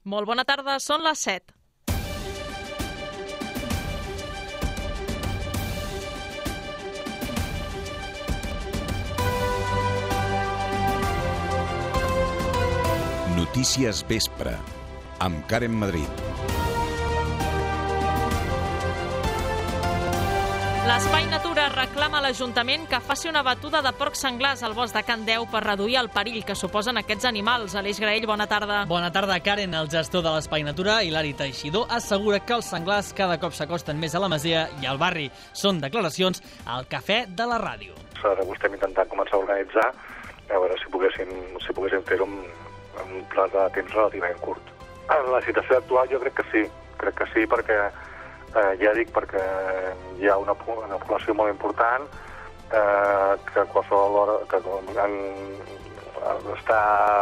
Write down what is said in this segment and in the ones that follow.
Molt bona tarda, són les 7. Notícies Vespre, amb Karen Madrid. L'Espai Natura reclama a l'Ajuntament que faci una batuda de porcs senglars al bosc de Can Deu per reduir el perill que suposen aquests animals. Aleix Graell, bona tarda. Bona tarda, Karen. El gestor de l'Espai Natura, Hilari Teixidor, assegura que els senglars cada cop s'acosten més a la masia i al barri. Són declaracions al Cafè de la Ràdio. Ara ho estem intentant començar a organitzar, a veure si poguéssim fer-ho en un pla de temps relativament curt. En la situació actual jo crec que sí, perquè ja dic, perquè hi ha una població molt important que a qualsevol hora està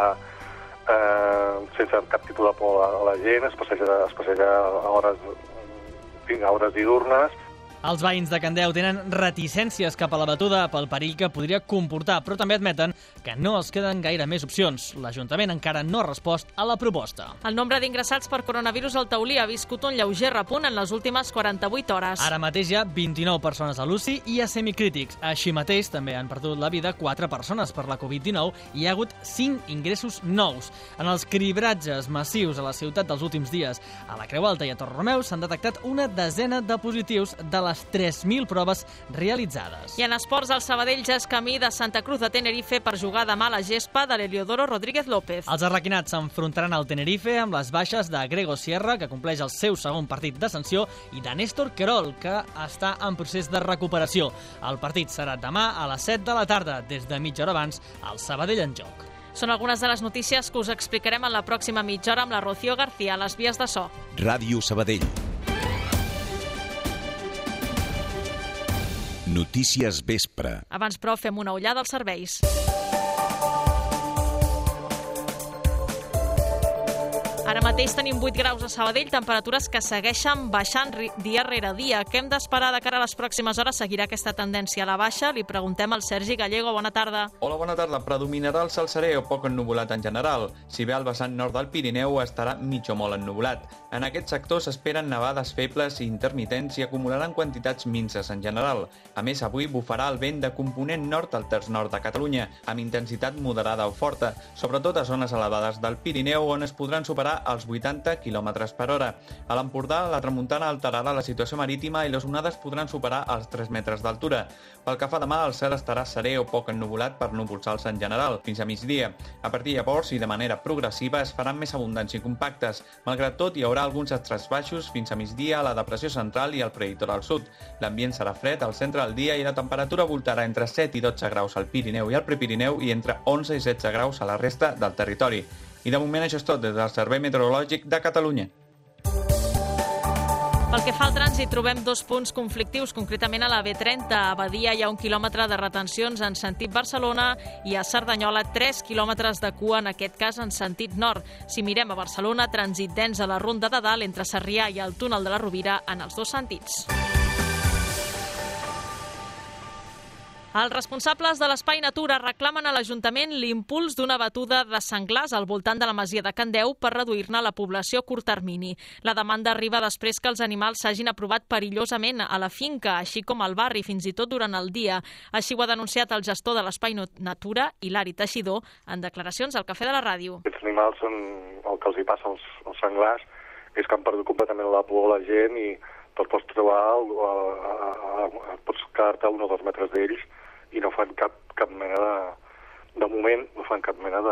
sense cap tipus de por a la gent, es passeja a hores diürnes. Els veïns de Can Deu tenen reticències cap a la batuda pel perill que podria comportar, però també admeten que no els queden gaire més opcions. L'Ajuntament encara no ha respost a la proposta. El nombre d'ingressats per coronavirus al Taulí ha viscut un lleuger repunt en les últimes 48 hores. Ara mateix hi ha 29 persones a l'UCI i a semicrítics. Així mateix també han perdut la vida 4 persones per la Covid-19 i hi ha hagut 5 ingressos nous. En els cribratges massius a la ciutat dels últims dies, a la Creu Alta i a Torredemeu s'han detectat una desena de positius de les 3.000 proves realitzades. I en esports, el Sabadell ja és camí de Santa Cruz de Tenerife per jugar demà a la gespa de l'Heliodoro Rodríguez López. Els arraquinats s'enfrontaran al Tenerife amb les baixes de Grego Sierra, que compleix el seu segon partit de sanció, i de Néstor Querol, que està en procés de recuperació. El partit serà demà a les 7 de la tarda, des de mitja hora abans, al Sabadell en joc. Són algunes de les notícies que us explicarem en la pròxima mitja hora amb la Rocío García a les vies de so. Ràdio Sabadell. Notícies Vespre. Abans, però, fem una ullada als serveis. Ara mateix tenim 8 graus a Sabadell, temperatures que segueixen baixant dia rere dia. Què hem d'esperar de cara a les pròximes hores? Seguirà aquesta tendència a la baixa? Li preguntem al Sergi Gallego. Bona tarda. Hola, bona tarda. Predominarà el cel serè o poc ennuvolat en general. Si bé al vessant nord del Pirineu estarà mig o molt ennuvolat. En aquest sector s'esperen nevades febles i intermitents i acumularan quantitats minces en general. A més, avui bufarà el vent de component nord al terç nord de Catalunya, amb intensitat moderada o forta, sobretot a zones elevades del Pirineu on es podran superar als 80 km per hora. A l'Empordà, la tramuntana alterarà la situació marítima i les onades podran superar els 3 metres d'altura. Pel que fa demà, el cel estarà serè o poc ennuvolat per núvols alts en general, fins a migdia. A partir de llavors, i de manera progressiva, es faran més abundants i compactes. Malgrat tot, hi haurà alguns estrats baixos fins a migdia a la depressió central i al prelitoral sud. L'ambient serà fred al centre del dia i la temperatura voltarà entre 7 i 12 graus al Pirineu i al Prepirineu i entre 11 i 16 graus a la resta del territori. I de moment això és tot des del Servei Meteorològic de Catalunya. Pel que fa al trànsit, trobem 2 punts conflictius, concretament a la B30. A Badia hi ha 1 quilòmetre de retencions en sentit Barcelona i a Cerdanyola 3 quilòmetres de cua, en aquest cas en sentit nord. Si mirem a Barcelona, trànsit dens a la Ronda de Dalt entre Sarrià i el túnel de la Rovira en els 2 sentits. Els responsables de l'Espai Natura reclamen a l'Ajuntament l'impuls d'una batuda de senglars al voltant de la masia de Can Deu per reduir-ne la població a curt termini. La demanda arriba després que els animals s'hagin aprovat perillosament a la finca, així com al barri, fins i tot durant el dia. Així ho ha denunciat el gestor de l'Espai Natura, Hilari Teixidor, en declaracions al Cafè de la Ràdio. Aquests animals són el que els hi passa als senglars, és que han perdut completament la por a la gent i te'ls pots trobar, pots quedar-te a 1 o 2 metres d'ells i no fan cap mena de moment, no fan cap mena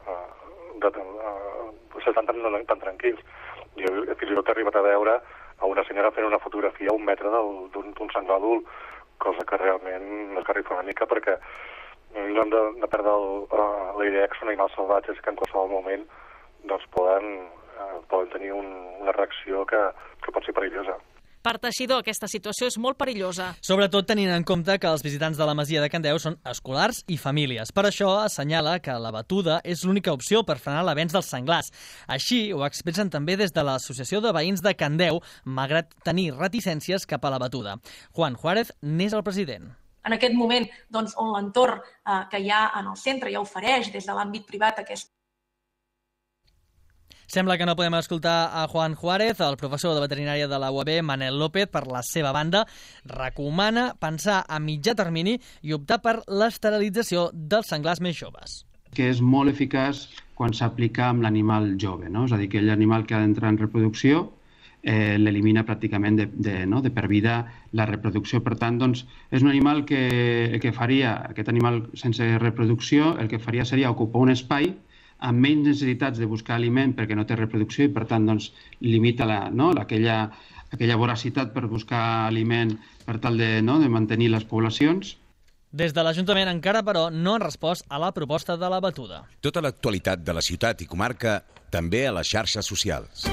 s'estan tan tranquils. Jo fins i tot he arribat a veure a una senyora fent una fotografia a 1 metre d'un senglar adult, cosa que realment m'esgarrifa una mica perquè no hem de perdre la idea que són animals salvatges que en qualsevol moment doncs poden tenir una reacció que pot ser perillosa. Per Teixidor, aquesta situació és molt perillosa. Sobretot tenint en compte que els visitants de la masia de Can Deu són escolars i famílies. Per això assenyala que la batuda és l'única opció per frenar l'avenç dels senglars. Així ho expressen també des de l'Associació de Veïns de Can Deu, malgrat tenir reticències cap a la batuda. Juan Juárez n'és el president. En aquest moment, doncs, on l'entorn que hi ha en el centre ja ofereix des de l'àmbit privat aquest Sembla que no podem escoltar a Juan Juárez, el professor de veterinària de la UAB, Manel López, per la seva banda, recomana pensar a mitjà termini i optar per l'esterilització dels senglars més joves. Que és molt eficaç quan s'aplica amb l'animal jove, no? És a dir, que l'animal que ha d'entrar en reproducció l'elimina pràcticament de per vida la reproducció. Per tant, doncs, és un animal que faria, aquest animal sense reproducció, el que faria seria ocupar un espai amb menys necessitats de buscar aliment perquè no té reproducció i, per tant, doncs, limita aquella voracitat per buscar aliment per tal de mantenir les poblacions. Des de l'Ajuntament encara, però, no han respost a la proposta de la batuda. Tota l'actualitat de la ciutat i comarca també a les xarxes socials.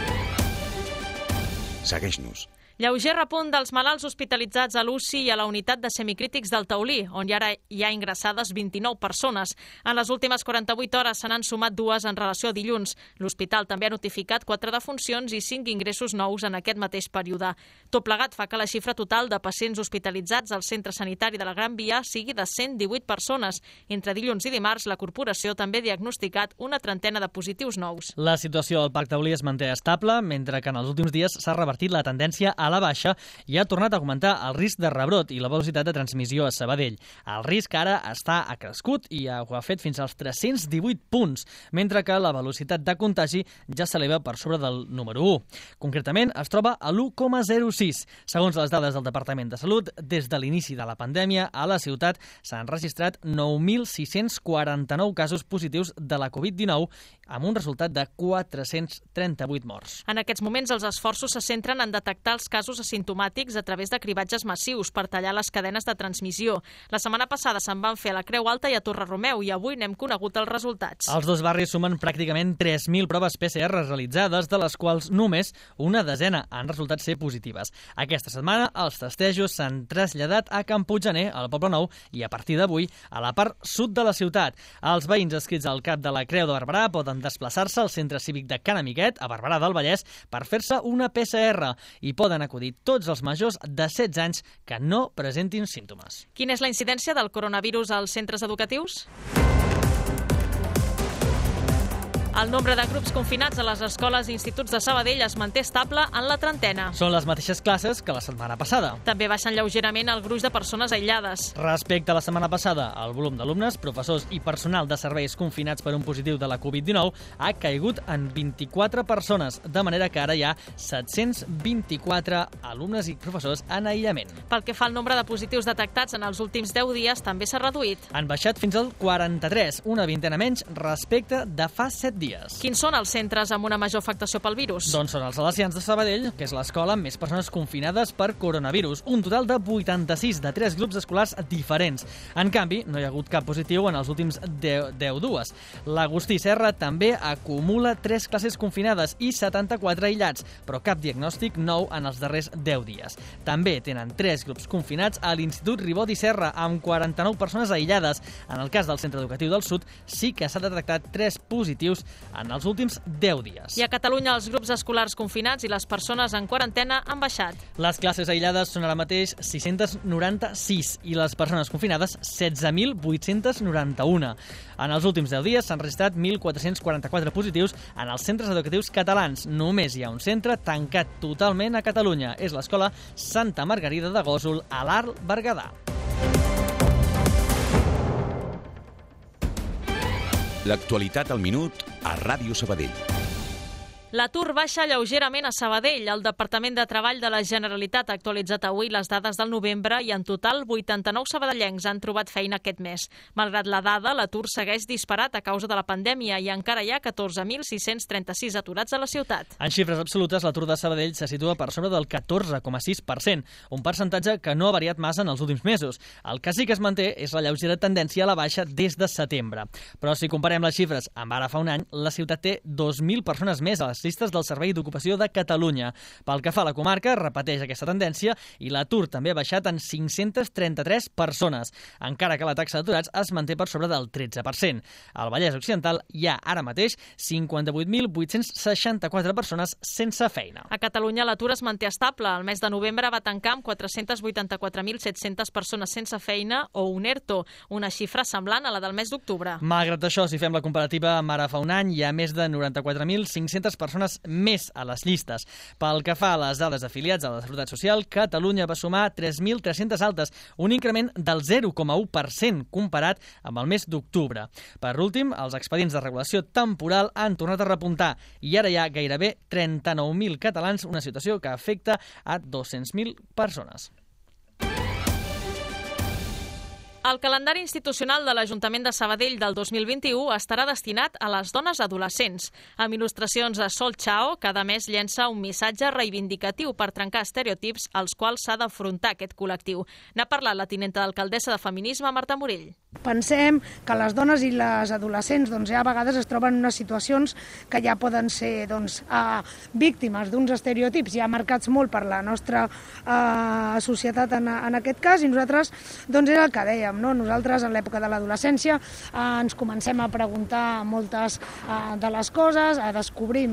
Segueix-nos. Lleuger repunt dels malalts hospitalitzats a l'UCI i a la unitat de semicrítics del Taulí, on ara hi ha ingressades 29 persones. En les últimes 48 hores se n'han sumat 2 en relació a dilluns. L'hospital també ha notificat 4 defuncions i 5 ingressos nous en aquest mateix període. Tot plegat fa que la xifra total de pacients hospitalitzats al centre sanitari de la Gran Via sigui de 118 persones. Entre dilluns i dimarts, la corporació també ha diagnosticat una trentena de positius nous. La situació al Parc Taulí es manté estable, mentre que en els últims dies s'ha revertit la tendència a la baixa i ha tornat a augmentar el risc de rebrot i la velocitat de transmissió a Sabadell. El risc ara està acrescut i ho ha fet fins als 318 punts, mentre que la velocitat de contagi ja s'eleva per sobre del número 1. Concretament, es troba a l'1,06. Segons les dades del Departament de Salut, des de l'inici de la pandèmia, a la ciutat s'han registrat 9.649 casos positius de la Covid-19, amb un resultat de 438 morts. En aquests moments, els esforços se centren en detectar els casos asimptomàtics a través de cribatges massius per tallar les cadenes de transmissió. La setmana passada se'n van fer a la Creu Alta i a Torre-Romeu i avui n'hem conegut els resultats. Els dos barris sumen pràcticament 3.000 proves PCR realitzades, de les quals només una desena han resultat ser positives. Aquesta setmana els testejos s'han traslladat a Can Puiggener, al Poble Nou, i a partir d'avui a la part sud de la ciutat. Els veïns adscrits al cap de la Creu de Barberà poden desplaçar-se al centre cívic de Can Amiguet, a Barberà del Vallès, per fer-se una PCR i poden acudir tots els majors de 16 anys que no presentin símptomes. Quina és la incidència del coronavirus als centres educatius? El nombre de grups confinats a les escoles i instituts de Sabadell es manté estable en la trentena. Són les mateixes classes que la setmana passada. També baixen lleugerament el gruix de persones aïllades. Respecte a la setmana passada, el volum d'alumnes, professors i personal de serveis confinats per un positiu de la Covid-19 ha caigut en 24 persones, de manera que ara hi ha 724 alumnes i professors en aïllament. Pel que fa al nombre de positius detectats en els últims 10 dies, també s'ha reduït. Han baixat fins al 43, una vintena menys respecte de fa 7 dies. Quins són els centres amb una major afectació pel virus? Doncs són els Salesians de Sabadell, que és l'escola amb més persones confinades per coronavirus. Un total de 86 de 3 grups escolars diferents. En canvi, no hi ha hagut cap positiu en els últims 10 dies. L'Agustí Serra també acumula 3 classes confinades i 74 aïllats, però cap diagnòstic nou en els darrers 10 dies. També tenen 3 grups confinats a l'Institut Ribot i Serra, amb 49 persones aïllades. En el cas del Centre Educatiu del Sud, sí que s'ha detectat 3 positius en els últims 10 dies. I a Catalunya els grups escolars confinats i les persones en quarantena han baixat. Les classes aïllades són ara mateix 696 i les persones confinades 16.891. En els últims 10 dies s'han registrat 1.444 positius en els centres educatius catalans. Només hi ha un centre tancat totalment a Catalunya. És l'escola Santa Margarida de Gósol, a l'Alt Berguedà. L'actualitat al minut a Ràdio Sabadell. L'atur baixa lleugerament a Sabadell. El Departament de Treball de la Generalitat ha actualitzat avui les dades del novembre i en total 89 sabadellencs han trobat feina aquest mes. Malgrat la dada, l'atur segueix disparat a causa de la pandèmia i encara hi ha 14.636 aturats a la ciutat. En xifres absolutes, l'atur de Sabadell se situa per sobre del 14,6%, un percentatge que no ha variat massa en els últims mesos. El que sí que es manté és la lleugera tendència a la baixa des de setembre. Però si comparem les xifres amb ara fa un any, la ciutat té 2.000 persones més a les listes del Servei d'Ocupació de Catalunya. Pel que fa a la comarca, repeteix aquesta tendència i l'atur també ha baixat en 533 persones, encara que la taxa d'aturats es manté per sobre del 13%. Al Vallès Occidental hi ha ara mateix 58.864 persones sense feina. A Catalunya l'atur es manté estable. El mes de novembre va tancar amb 484.700 persones sense feina o un ERTO, una xifra semblant a la del mes d'octubre. Malgrat això, si fem la comparativa amb ara fa un any, hi ha més de 94.500 persones persones més a les llistes. Pel que fa a les dades afiliats a la Seguretat Social, Catalunya va sumar 3.300 altes, un increment del 0,1% comparat amb el mes d'octubre. Per últim, els expedients de regulació temporal han tornat a repuntar i ara hi ha gairebé 39.000 catalans, una situació que afecta a 200.000 persones. El calendari institucional de l'Ajuntament de Sabadell del 2021 estarà destinat a les dones adolescents. Amb il·lustracions a Sol Chao, cada mes llença un missatge reivindicatiu per trencar estereotips als quals s'ha d'afrontar aquest col·lectiu. N'ha parlat la tinenta d'alcaldessa de Feminisme, Marta Morell. Pensem que les dones i les adolescents ja a vegades es troben en unes situacions que ja poden ser víctimes d'uns estereotips ja marcats molt per la nostra societat en aquest cas, i nosaltres era el que dèiem. Nosaltres, en l'època de l'adolescència, ens comencem a preguntar moltes de les coses, a descobrir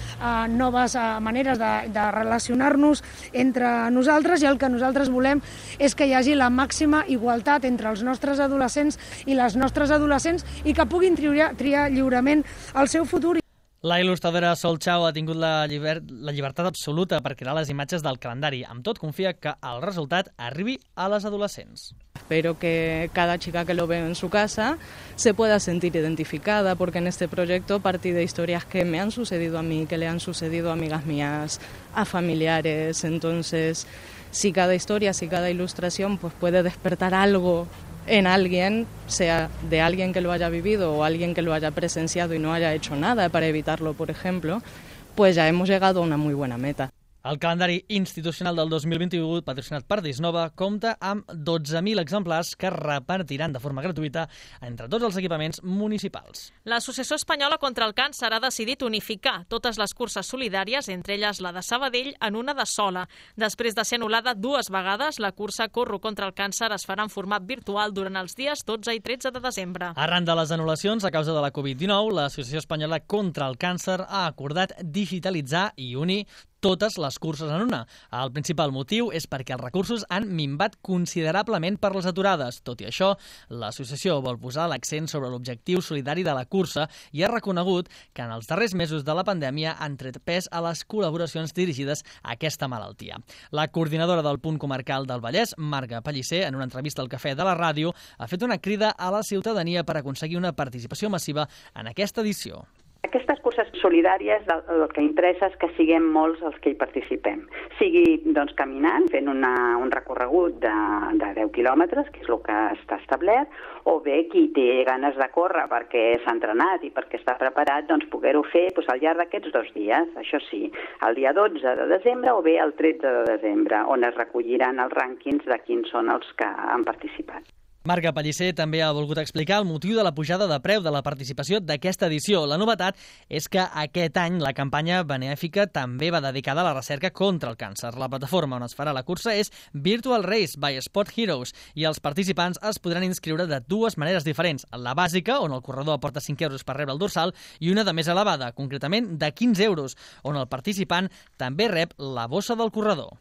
noves maneres de relacionar-nos entre nosaltres, i el que nosaltres volem és que hi hagi la màxima igualtat entre els nostres adolescents i les nostres adolescents i que puguin triar lliurement el seu futur. La il·lustradora Sol Chao ha tingut la llibertat absoluta per crear les imatges del calendari. Amb tot, confia que el resultat arribi a les adolescents. Espero que cada chica que lo ve en su casa se pueda sentir identificada, porque en este proyecto partí de historias que me han sucedido a mí, que le han sucedido a amigas mías, a familiares. Entonces, si cada historia, si cada ilustración puede despertar algo en alguien, sea de alguien que lo haya vivido o alguien que lo haya presenciado y no haya hecho nada para evitarlo, por ejemplo, pues ya hemos llegado a una muy buena meta. El calendari institucional del 2021, patrocinat per Disnova, compta amb 12.000 exemplars que repartiran de forma gratuïta entre tots els equipaments municipals. L'Associació Espanyola contra el Càncer ha decidit unificar totes les curses solidàries, entre elles la de Sabadell, en una de sola. Després de ser anul·lada 2 vegades, la cursa Corro contra el Càncer es farà en format virtual durant els dies 12 i 13 de desembre. Arran de les anul·lacions a causa de la Covid-19, l'Associació Espanyola contra el Càncer ha acordat digitalitzar i unir totes les curses en una. El principal motiu és perquè els recursos han minvat considerablement per les aturades. Tot i això, l'associació vol posar l'accent sobre l'objectiu solidari de la cursa i ha reconegut que en els darrers mesos de la pandèmia han tret pes a les col·laboracions dirigides a aquesta malaltia. La coordinadora del Punt Comarcal del Vallès, Marga Pellicer, en una entrevista al Cafè de la Ràdio, ha fet una crida a la ciutadania per aconseguir una participació massiva en aquesta edició. Aquestes curses solidàries el que interessa és que siguem molts els que hi participem. Sigui caminant, fent un recorregut de 10 quilòmetres, que és el que està establert, o bé qui té ganes de córrer perquè s'ha entrenat i perquè està preparat, poder-ho fer al llarg d'aquests 2 dies. Això sí, el dia 12 de desembre o bé el 13 de desembre, on es recolliran els rànquings de quins són els que han participat. Marga Pellicer també ha volgut explicar el motiu de la pujada de preu de la participació d'aquesta edició. La novetat és que aquest any la campanya benèfica també va dedicada a la recerca contra el càncer. La plataforma on es farà la cursa és Virtual Race by Sport Heroes i els participants es podran inscriure de 2 maneres diferents. La bàsica, on el corredor aporta 5 euros per rebre el dorsal, i una de més elevada, concretament de 15 euros, on el participant també rep la bossa del corredor.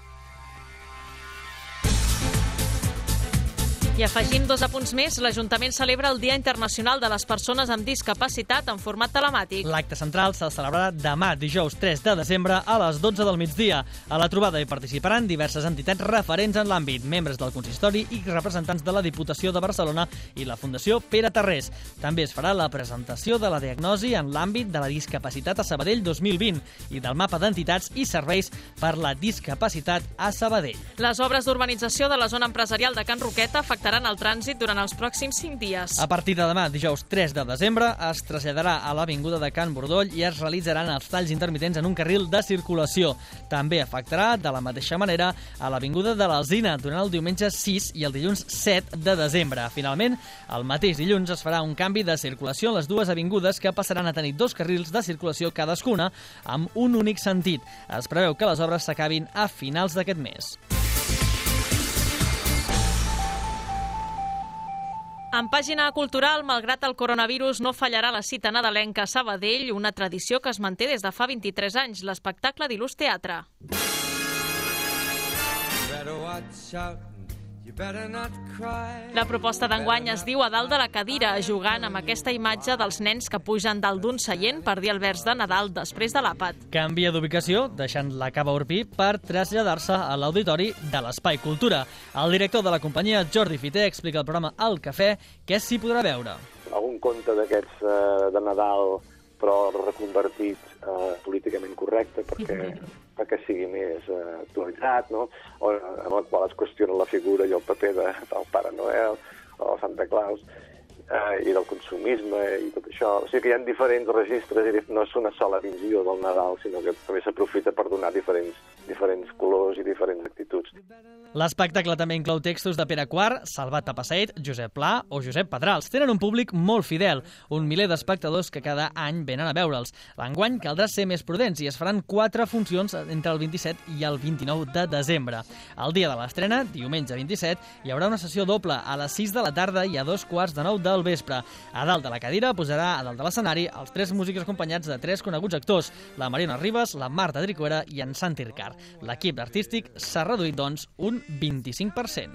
I afegim 2 apunts més. L'Ajuntament celebra el Dia Internacional de les Persones amb Discapacitat en format telemàtic. L'acte central se celebrarà demà, dijous 3 de desembre, a les 12 del migdia. A la trobada hi participaran diverses entitats referents en l'àmbit, membres del consistori i representants de la Diputació de Barcelona i la Fundació Pere Tarrés. També es farà la presentació de la diagnosi en l'àmbit de la discapacitat a Sabadell 2020 i del mapa d'entitats i serveis per la discapacitat a Sabadell. Les obres d'urbanització de la zona empresarial de Can Roqueta afectaran el trànsit durant els pròxims 5 dies. A partir de demà, dijous 3 de desembre, es traslladarà a l'Avinguda de Can Bordoll i es realitzaran els talls intermitents en un carril de circulació. També afectarà, de la mateixa manera, a l'Avinguda de l'Alzina durant el diumenge 6 i el dilluns 7 de desembre. Finalment, el mateix dilluns es farà un canvi de circulació en les 2 avingudes que passaran a tenir 2 carrils de circulació cadascuna amb un únic sentit. Es preveu que les obres s'acabin a finals d'aquest mes. En pàgina cultural, malgrat el coronavirus, no fallarà la cita nadalenca a Sabadell, una tradició que es manté des de fa 23 anys, l'espectacle d'Il·lus Teatre. La proposta d'enguany es diu A dalt de la cadira, jugant amb aquesta imatge dels nens que pugen dalt d'un seient per dir el vers de Nadal després de l'àpat. Canvia d'ubicació, deixant la Cava Urpí per traslladar-se a l'auditori de l'Espai Cultura. El director de la companyia, Jordi Fiter, explica al programa El Cafè què s'hi podrà veure. Algun conte d'aquests de Nadal, però reconvertit políticament correcte perquè sigui més actualitzat, no? O en el qual es qüestiona la figura i el paper del Pare Noel o Santa Claus i del consumisme i tot això. O sigui que hi ha diferents registres i no és una sola visió del Nadal, sinó que també s'aprofita per donar diferents colors i diferents actituds. L'espectacle també inclou textos de Pere Quart, Salvat Tapasseit, Josep Pla o Josep Pedrals. Tenen un públic molt fidel, 1 miler d'espectadors que cada any venen a veure'ls. L'enguany caldrà ser més prudents i es faran 4 funcions entre el 27 i el 29 de desembre. El dia de l'estrena, diumenge 27, hi haurà una sessió doble a les 6 de la tarda i a 8:45 del vespre. A dalt de la cadira posarà a dalt de l'escenari els 3 músics acompanyats de 3 coneguts actors, la Mariona Ribas, la Marta Tricuera i en Santi Ricard. L'equip artístic s'ha reduït, doncs, un 25%.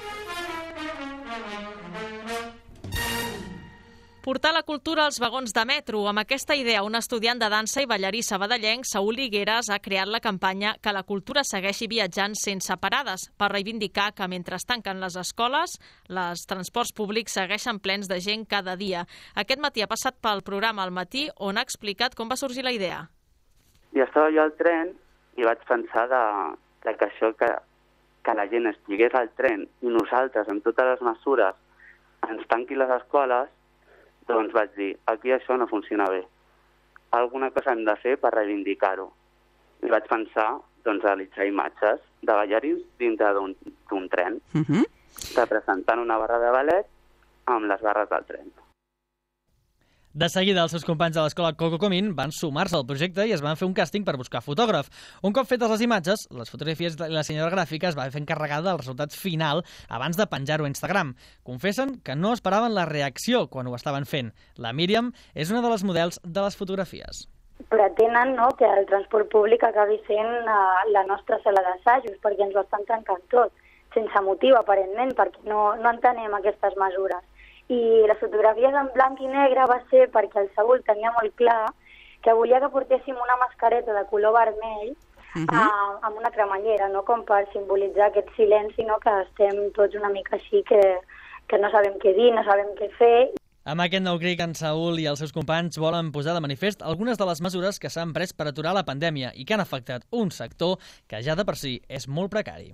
Portar la cultura als vagons de metro. Amb aquesta idea, un estudiant de dansa i ballarí sabadellenc, Saúl Higueras, ha creat la campanya Que la cultura segueixi viatjant sense parades, per reivindicar que mentre es tanquen les escoles, els transports públics segueixen plens de gent cada dia. Aquest matí ha passat pel programa Al Matí, on ha explicat com va sorgir la idea. I estava jo al tren i vaig pensar que això que la gent estigués al tren i nosaltres, amb totes les mesures, ens tanqui les escoles, doncs vaig dir, aquí això no funciona bé. Alguna cosa hem de fer per reivindicar-ho. I vaig pensar, doncs, a realitzar imatges de ballarins dintre d'un tren, representant una barra de ballet amb les barres del tren. De seguida, els seus companys de l'escola Coco Comín van sumar-se al projecte i es van fer un càsting per buscar fotògraf. Un cop fetes les imatges, les fotografies i la senyora gràfica es va fer encarregada del resultat final abans de penjar-ho a Instagram. Confessen que no esperaven la reacció quan ho estaven fent. La Míriam és una de les models de les fotografies. Pretenen, no, que el transport públic acabi sent la nostra sala d'assajos, perquè ens ho estan tancant tot, sense motiu, aparentment, perquè no entenem aquestes mesures. I les fotografies en blanc i negre va ser perquè el Saúl tenia molt clar que volia que portéssim una mascareta de color vermell amb una cremallera, no com per simbolitzar aquest silenci, no, que estem tots una mica així, que no sabem què dir, no sabem què fer. Amb aquest nou crit, en Saúl i els seus companys volen posar de manifest algunes de les mesures que s'han pres per aturar la pandèmia i que han afectat un sector que ja de per si és molt precari.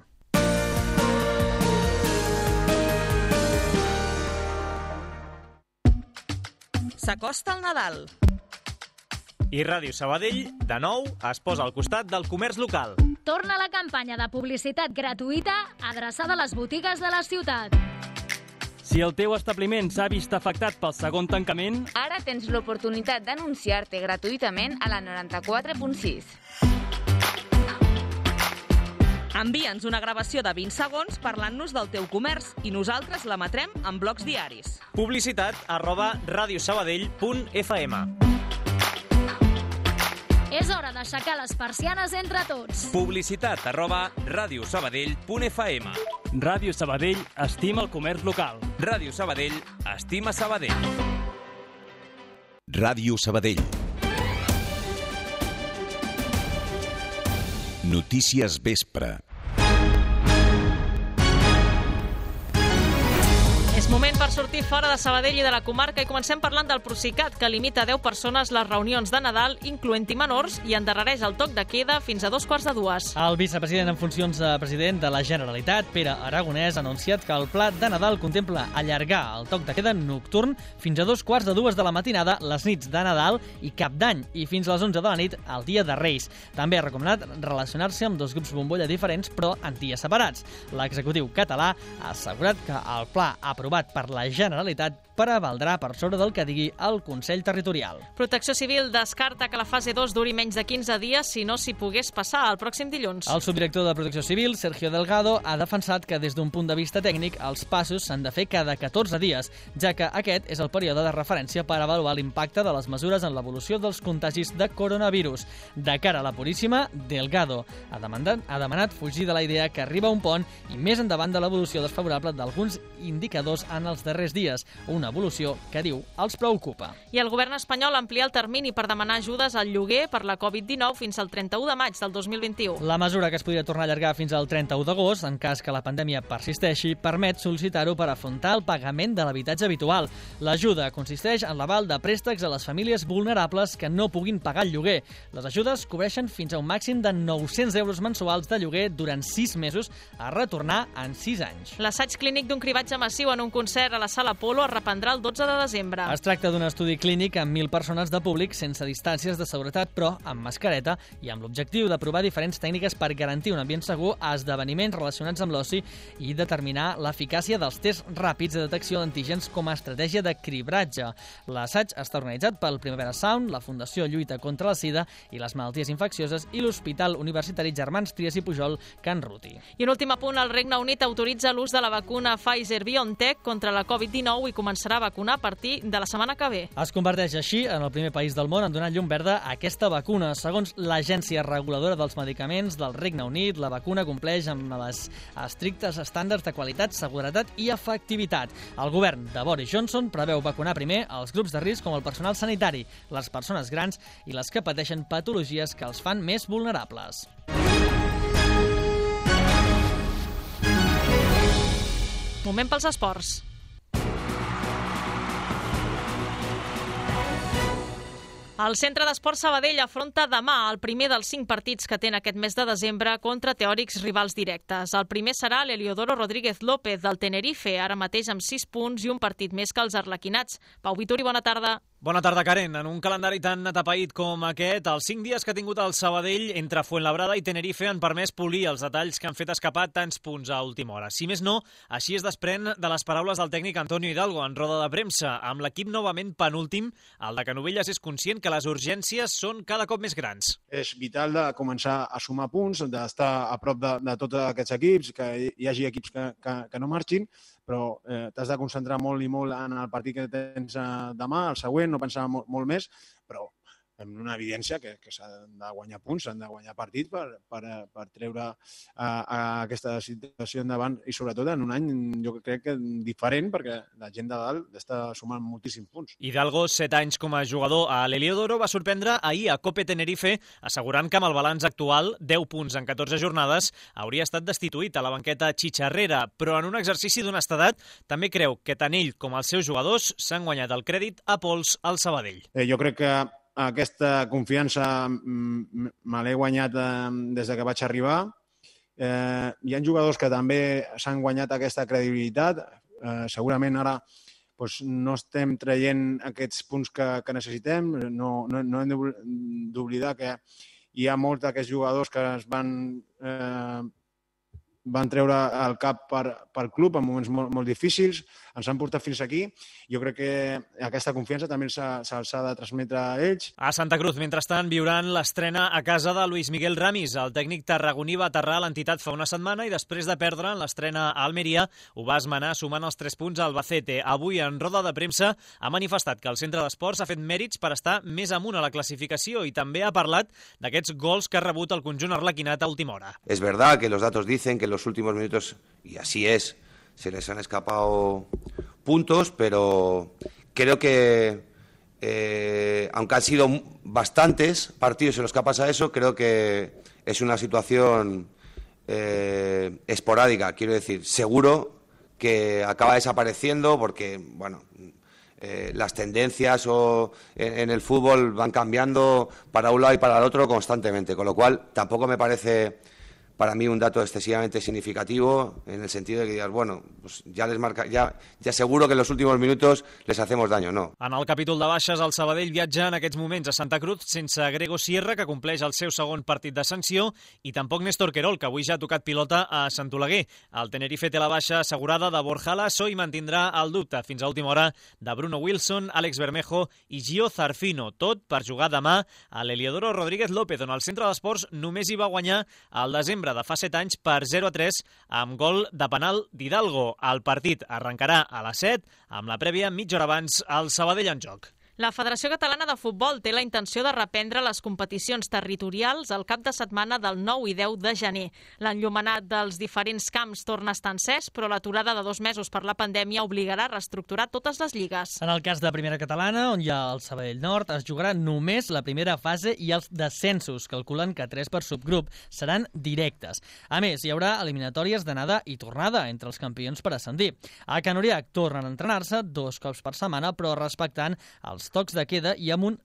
S'acosta el Nadal. I Ràdio Sabadell, de nou, es posa al costat del comerç local. Torna la campanya de publicitat gratuïta adreçada a les botigues de la ciutat. Si el teu establiment s'ha vist afectat pel segon tancament... Ara tens l'oportunitat d'anunciar-te gratuïtament a la 94.6. Envia'ns una gravació de 20 segons parlant-nos del teu comerç i nosaltres l'emetrem en blocs diaris. Publicitat@radiosabadell.fm. És hora d'aixecar les persianes entre tots. Publicitat@radiosabadell.fm. Ràdio Sabadell estima el comerç local. Ràdio Sabadell estima Sabadell. Ràdio Sabadell. Notícies Vespre. És moment per sortir fora de Sabadell i de la comarca i comencem parlant del Procicat, que limita a 10 persones les reunions de Nadal, incloent-hi menors, i endarrereix el toc de queda fins a 2:45. El vicepresident en funcions de president de la Generalitat, Pere Aragonès, ha anunciat que el pla de Nadal contempla allargar el toc de queda nocturn fins a 2:45 de la matinada les nits de Nadal i Cap d'Any i fins a les 11 de la nit el dia de Reis. També ha recomanat relacionar-se amb 2 grups bombolla diferents però en dies separats. L'executiu català ha assegurat que el pla aprovat per la Generalitat prevaldrà per sobre del que digui el Consell Territorial. Protecció Civil descarta que la fase 2 duri menys de 15 dies si no s'hi pogués passar el pròxim dilluns. El subdirector de Protecció Civil, Sergio Delgado, ha defensat que des d'un punt de vista tècnic els passos s'han de fer cada 14 dies, ja que aquest és el període de referència per avaluar l'impacte de les mesures en l'evolució dels contagis de coronavirus. De cara a la Puríssima, Delgado ha demanat fugir de la idea que arriba un pont i més endavant de l'evolució desfavorable d'alguns indicadors en els darrers dies, una evolució que, diu, els preocupa. I el govern espanyol amplia el termini per demanar ajudes al lloguer per la Covid-19 fins al 31 de maig del 2021. La mesura, que es podria tornar a allargar fins al 31 d'agost, en cas que la pandèmia persisteixi, permet sol·licitar-ho per afrontar el pagament de l'habitatge habitual. L'ajuda consisteix en l'aval de préstecs a les famílies vulnerables que no puguin pagar el lloguer. Les ajudes cobreixen fins a un màxim de 900 euros mensuals de lloguer durant 6 mesos a retornar en 6 anys. L'assaig clínic d'un cribatge massiu en un concert a la Sala Apolo es reprendrà el 12 de desembre. Es tracta d'un estudi clínic amb 1.000 persones de públic sense distàncies de seguretat, però amb mascareta i amb l'objectiu de provar diferents tècniques per garantir un ambient segur a esdeveniments relacionats amb l'oci i determinar l'eficàcia dels tests ràpids de detecció d'antígens com a estratègia de cribratge. L'assaig està organitzat pel Primavera Sound, la Fundació Lluita contra la Sida i les Malalties Infeccioses i l'Hospital Universitari Germans Trias i Pujol, Can Ruti. I un últim apunt, el Regne Unit autoritza l'ús de la vacuna Pfizer-BioNTech contra la Covid-19 i començarà a vacunar a partir de la setmana que ve. Es converteix així en el primer país del món en donar llum verda a aquesta vacuna. Segons l'Agència Reguladora dels Medicaments del Regne Unit, la vacuna compleix amb les estrictes estàndards de qualitat, seguretat i efectivitat. El govern de Boris Johnson preveu vacunar primer els grups de risc com el personal sanitari, les persones grans i les que pateixen patologies que els fan més vulnerables. Moment pels esports. El Centre d'Esports Sabadell afronta demà el primer dels 5 partits que té en aquest mes de desembre contra teòrics rivals directes. El primer serà l'Heliodoro Rodríguez López del Tenerife, ara mateix amb 6 punts i un partit més que els arlequinats. Pau Vituri, bona tarda. Bona tarda, Karen. En un calendari tan atapeït com aquest, els 5 dies que ha tingut el Sabadell entre Fuenlabrada i Tenerife han permès polir els detalls que han fet escapar tants punts a última hora. Si més no, així es desprèn de les paraules del tècnic Antonio Hidalgo en roda de premsa. Amb l'equip novament penúltim, el de Canovelles és conscient que les urgències són cada cop més grans. És vital de començar a sumar punts, d'estar a prop de tots aquests equips, que hi hagi equips que no marxin, però t'has de concentrar molt i molt en el partit que tens demà, el següent, no pensar molt més, però amb una evidència que s'han de guanyar punts, s'han de guanyar partit per treure aquesta situació endavant i sobretot en un any jo crec que diferent perquè la gent de dalt està sumant moltíssims punts. Hidalgo, 7 anys com a jugador a l'Heliodoro, va sorprendre ahir a Cope Tenerife assegurant que amb el balanç actual, 10 punts en 14 jornades, hauria estat destituït a la banqueta xitxarrera, però en un exercici d'honestedat també creu que tant ell com els seus jugadors s'han guanyat el crèdit a pols al Sabadell. Jo crec que aquesta confiança me l'he guanyat des que vaig arribar. Hi ha jugadors que també s'han guanyat aquesta credibilitat. Segurament ara no estem traient aquests punts que necessitem. No hem d'oblidar que hi ha molts d'aquests jugadors que es van treure el cap pel club en moments molt difícils, ens han portat fins aquí. Jo crec que aquesta confiança també se'ls ha de transmetre a ells. A Santa Cruz, mentrestant, viuran l'estrena a casa de Luis Miguel Ramis. El tècnic tarragoní va aterrar a l'entitat fa una setmana i després de perdre en l'estrena a Almeria ho va esmenar sumant els 3 punts al Albacete. Avui, en roda de premsa, ha manifestat que el centre d'esports ha fet mèrits per estar més amunt a la classificació i també ha parlat d'aquests gols que ha rebut el conjunt arlequinat a última hora. Es verdad que los datos dicen que en los últimos minutos, y así es, se les han escapado puntos, pero creo que aunque han sido bastantes partidos en los que pasa eso, creo que es una situación esporádica, quiero decir, seguro que acaba desapareciendo porque, bueno, las tendencias en el fútbol van cambiando para un lado y para el otro constantemente, con lo cual tampoco me parece para mí un dato excesivamente significativo en el sentido de que digas, bueno, pues ya seguro que en los últimos minutos les hacemos daño, no. En el capítol de baixes, el Sabadell viatja en aquests moments a Santa Cruz sense Grego Sierra, que compleix el seu segon partit de sanció, i tampoc Néstor Querol, que avui ja ha tocat pilota a Sant Oleguer. El Tenerife té la baixa assegurada de Borja Lasso i mantindrà el dubte fins a última hora de Bruno Wilson, Àlex Bermejo i Gio Zarfino, tot per jugar demà a l'Heliodoro Rodríguez López, on el Centre d'Esports només hi va guanyar al desembre de fa 7 anys per 0-3 amb gol de penal d'Hidalgo. El partit arrencarà a les 7, amb la prèvia mitja hora abans al Sabadell en joc. La Federació Catalana de Futbol té la intenció de reprendre les competicions territorials el cap de setmana del 9 i 10 de gener. L'enllumenat dels diferents camps torna a estar encès, però l'aturada de 2 mesos per la pandèmia obligarà a reestructurar totes les lligues. En el cas de Primera Catalana, on hi ha el Sabadell Nord, es jugarà només la primera fase i els descensos, calculen que 3 per subgrup, seran directes. A més, hi haurà eliminatòries d'anada i tornada entre els campions per ascendir. A Can Oriac tornen a entrenar-se 2 cops per setmana, però respectant els tocs de queda i amb un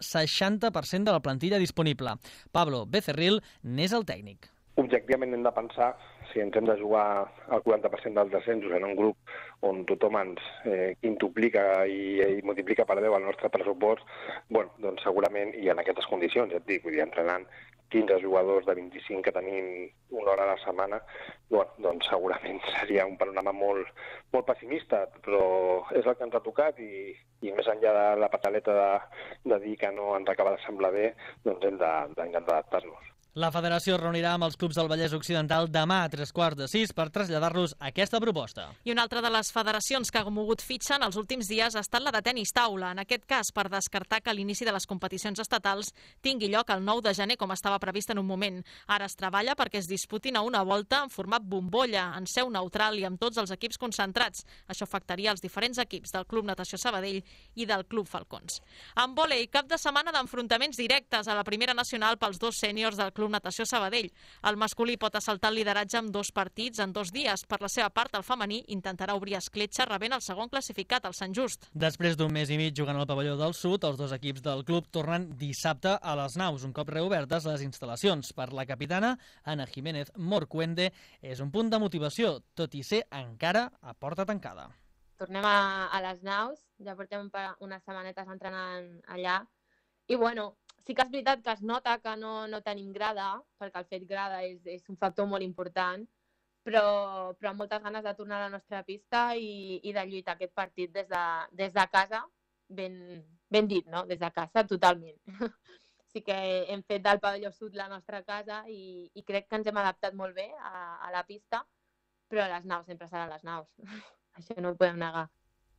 60% de la plantilla disponible. Pablo Becerril n'és el tècnic. Objectivament hem de pensar si ens hem de jugar el 40% dels descensos en un grup on tothom ens quintuplica i multiplica per 10 el nostre pressupost, bueno, doncs segurament, i en aquestes condicions, ja et dic, vull dir, entrenant 15 jugadors de 25 que tenim una hora a la setmana, bueno, doncs segurament seria un panorama molt pessimista, però és el que ens ha tocat i més enllà de la pataleta de dir que no ens acaba de semblar bé, doncs hem d'intentar adaptar-nos. La federació es reunirà amb els clubs del Vallès Occidental demà a 5:45 per traslladar-los aquesta proposta. I una altra de les federacions que ha mogut fitxa en els últims dies ha estat la de tenis taula, en aquest cas per descartar que l'inici de les competicions estatals tingui lloc el 9 de gener, com estava previst en un moment. Ara es treballa perquè es disputin a una volta en format bombolla, en seu neutral i amb tots els equips concentrats. Això afectaria els diferents equips del Club Natació Sabadell i del Club Falcons. En vòlei, cap de setmana d'enfrontaments directes a la primera nacional pels 2 sèniors del Club Natació Sabadell. El masculí pot assaltar el lideratge amb 2 partits en 2 dies. Per la seva part, el femení intentarà obrir escletxa rebent el segon classificat, el Sant Just. Després d'un mes i mig jugant al pavelló del Sud, els 2 equips del club tornen dissabte a les Naus, un cop reobertes les instal·lacions. Per la capitana, Ana Jiménez Morcuende, és un punt de motivació, tot i ser encara a porta tancada. Tornem a les Naus, ja portem unes setmanetes entrenant allà, i bueno, sí que és veritat que es nota que no tenim grada, perquè el fet grada és un factor molt important, però amb moltes ganes de tornar a la nostra pista i de lluitar aquest partit des de casa, ben dit, no? Des de casa, totalment. Sí que hem fet del pavelló sud la nostra casa i crec que ens hem adaptat molt bé a la pista, però les Naus sempre seran les Naus. Això no ho podem negar.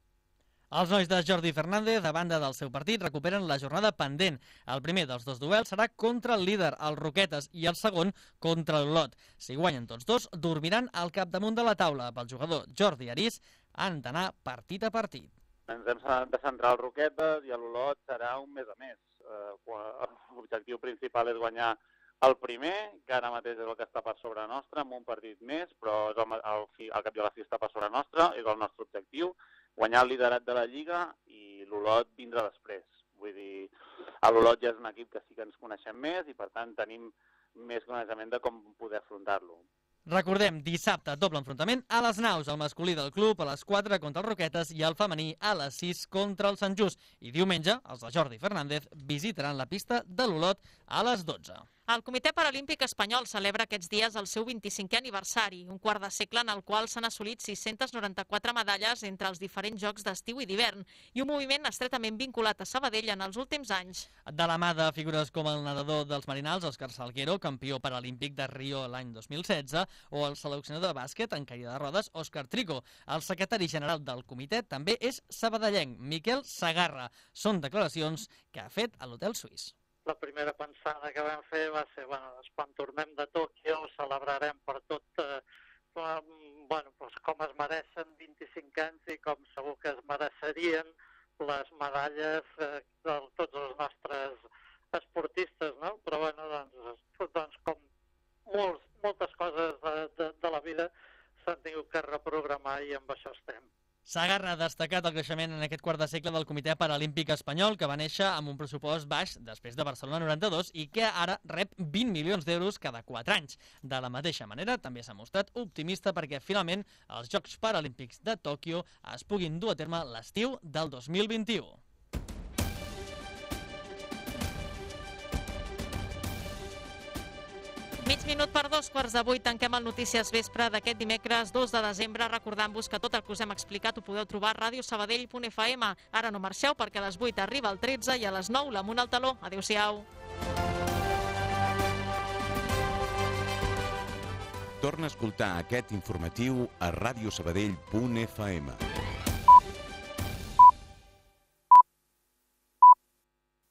Els nois de Jordi Fernández, a banda del seu partit, recuperen la jornada pendent. El primer dels 2 duels serà contra el líder, el Roquetes, i el segon contra l'Olot. Si guanyen tots 2, dormiran al capdamunt de la taula. Pel jugador Jordi Arís han d'anar partit a partit. Ens hem de centrar al Roquetes i a l'Olot serà un mes a més. L'objectiu principal és guanyar el primer, que ara mateix és el que està per sobre nostre, amb un partit més, però al cap i a la fi està per sobre nostre, és el nostre objectiu. Guanyar el liderat de la Lliga i l'Olot vindrà després. Vull dir, l'Olot ja és un equip que sí que ens coneixem més i, per tant, tenim més coneixement de com poder afrontar-lo. Recordem, dissabte, doble enfrontament a les Naus, el masculí del club a les 4 contra els Roquetes i el femení a les 6 contra el Sant Just. I diumenge, els de Jordi Fernández visitaran la pista de l'Olot a les 12. El Comitè Paralímpic Espanyol celebra aquests dies el seu 25è aniversari, un quart de segle en el qual s'han assolit 694 medalles entre els diferents jocs d'estiu i d'hivern, i un moviment estretament vinculat a Sabadell en els últims anys. De la mà de figures com el nedador dels Marinals, Òscar Salguero, campió paralímpic de Rio l'any 2016, o el seleccionador de bàsquet en caïda de rodes, Òscar Trigo. El secretari general del comitè també és sabadellenc, Miquel Sagarra. Són declaracions que ha fet a l'Hotel Suís. La primera pensada que vam fer va ser, quan tornem de Tòquio ho celebrarem per tot, com es mereixen 25 anys i com segur que es mereixerien les medalles de tots els nostres esportistes, no? Però doncs com moltes coses de la vida s'han tingut que reprogramar i amb això estem. Sagarra ha destacat el creixement en aquest quart de segle del Comitè Paralímpic Espanyol, que va néixer amb un pressupost baix després de Barcelona 92 i que ara rep 20 milions d'euros cada 4 anys. De la mateixa manera, també s'ha mostrat optimista perquè finalment els Jocs Paralímpics de Tòquio es puguin dur a terme l'estiu del 2021. Mig minut per 2:15 tanquem el Notícies Vespre d'aquest dimecres 2 de desembre, recordant-vos que tot el que us hem explicat ho podeu trobar a radiosabadell.fm. Ara no marxeu perquè a les 8 arriba el 13 i a les 9 l'Amunt al Taló. Adéu-siau. Torna a escoltar aquest informatiu a radiosabadell.fm.